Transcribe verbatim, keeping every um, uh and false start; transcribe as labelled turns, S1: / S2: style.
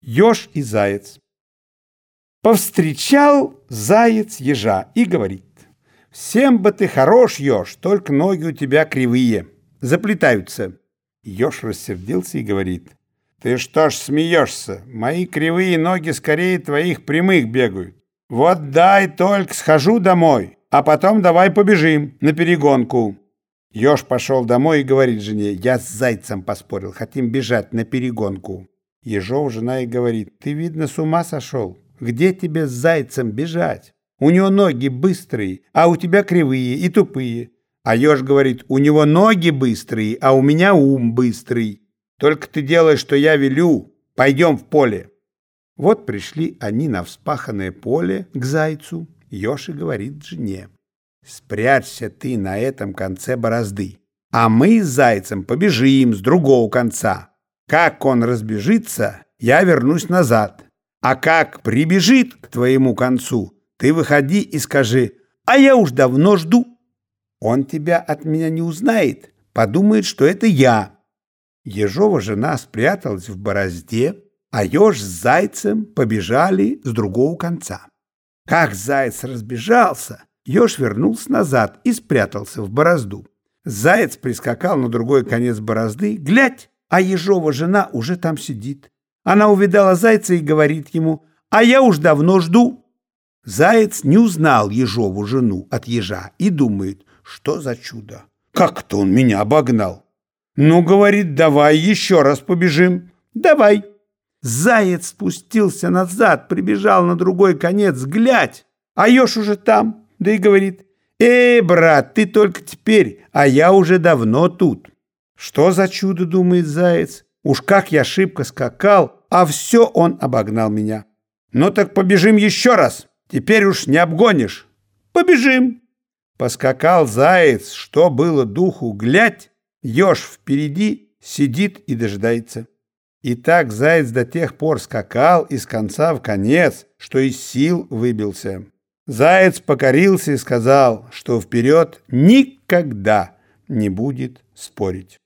S1: Еж и заяц. Повстречал заяц ежа и говорит: «Всем бы ты хорош, еж, только ноги у тебя кривые, заплетаются». Еж рассердился и говорит: «Ты что ж смеешься? Мои кривые ноги скорее твоих прямых бегают. Вот дай только схожу домой, а потом давай побежим на перегонку». Еж пошел домой и говорит жене: «Я с зайцем поспорил, хотим бежать на перегонку». Ежова жена и говорит: «Ты, видно, с ума сошел. Где тебе с зайцем бежать? У него ноги быстрые, а у тебя кривые и тупые». А еж говорит: «У него ноги быстрые, а у меня ум быстрый. Только ты делай, что я велю. Пойдем в поле». Вот пришли они на вспаханное поле к зайцу. Еж и говорит жене: «Спрячься ты на этом конце борозды, а мы с зайцем побежим с другого конца. Как он разбежится, я вернусь назад. А как прибежит к твоему концу, ты выходи и скажи: а я уж давно жду. Он тебя от меня не узнает, подумает, что это я». Ежова жена спряталась в борозде, а еж с зайцем побежали с другого конца. Как заяц разбежался, еж вернулся назад и спрятался в борозду. Заяц прискакал на другой конец борозды, глядь, а ежова жена уже там сидит. Она увидала зайца и говорит ему: «А я уж давно жду». Заяц не узнал ежову жену от ежа и думает: что за чудо? Как-то он меня обогнал. Ну, говорит, давай еще раз побежим. Давай. Заяц спустился назад, прибежал на другой конец, глядь, а еж уже там, да и говорит: «Эй, брат, ты только теперь, а я уже давно тут». Что за чудо, думает заяц, уж как я шибко скакал, а все он обогнал меня. Ну так побежим еще раз, теперь уж не обгонишь. Побежим. Поскакал заяц, что было духу, глядь, еж впереди сидит и дожидается. И так заяц до тех пор скакал из конца в конец, что из сил выбился. Заяц покорился и сказал, что вперед никогда не будет спорить.